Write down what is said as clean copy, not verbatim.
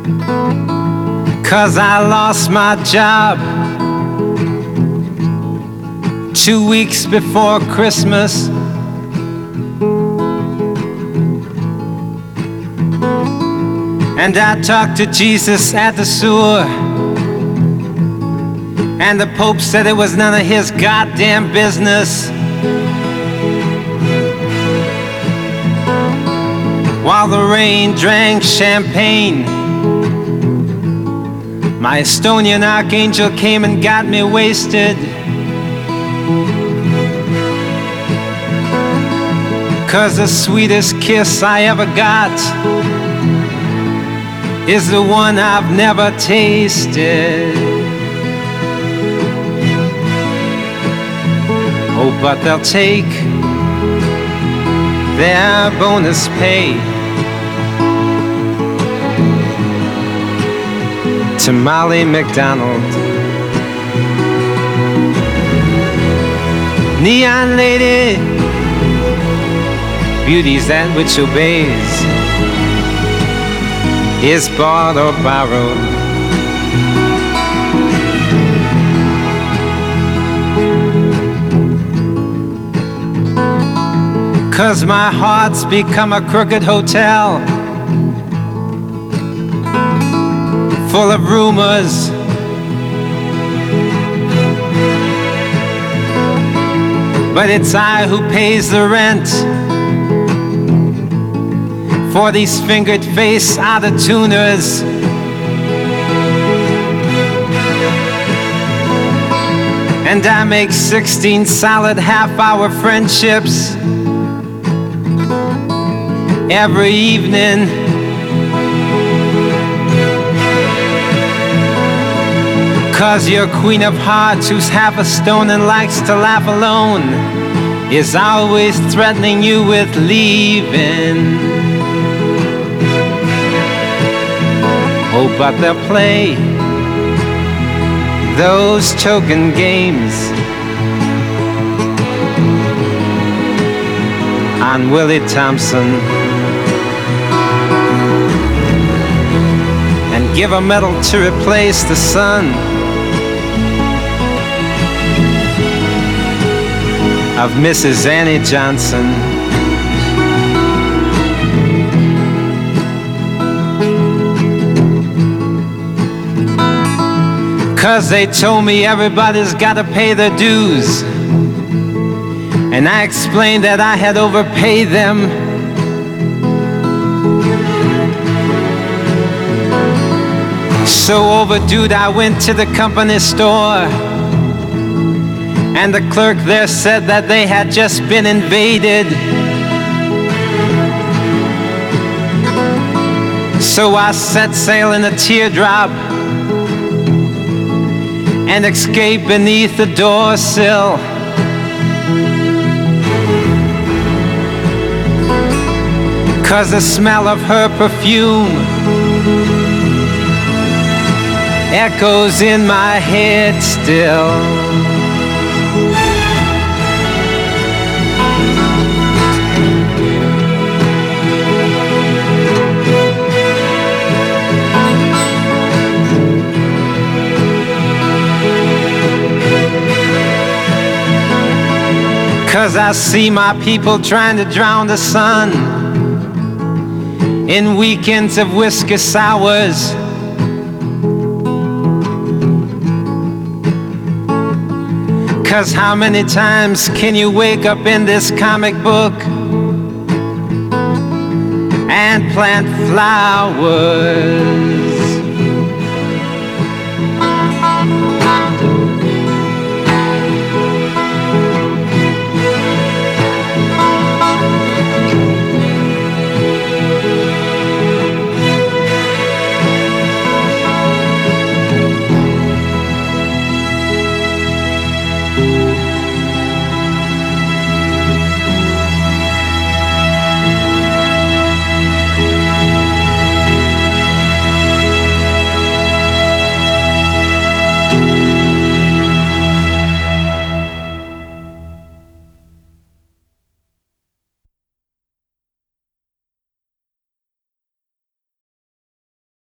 'cause I lost my job 2 weeks before Christmas. And I talked to Jesus at the sewer, and the Pope said it was none of his goddamn business. While the rain drank champagne, my Estonian archangel came and got me wasted. 'Cause the sweetest kiss I ever got is the one I've never tasted. Oh, but they'll take their bonus pay to Molly McDonald. Neon lady, beauty's that which obeys, is bought or borrowed. Cause my heart's become a crooked hotel, full of rumors, but it's I who pays the rent for these fingered face out-of-tuners. And I make 16 solid half-hour friendships every evening. Cause your queen of hearts, who's half a stone and likes to laugh alone, is always threatening you with leaving. Oh, but they'll play those token games on Willie Thompson and give a medal to replace the son of Mrs. Annie Johnson. 'Cause they told me everybody's gotta pay their dues, and I explained that I had overpaid them. So overdue, I went to the company store, and the clerk there said that they had just been invaded. So I set sail in a teardrop and escaped beneath the door sill. Cause the smell of her perfume echoes in my head still. Cause I see my people trying to drown the sun in weekends of whiskey sours. Cause how many times can you wake up in this comic book and plant flowers?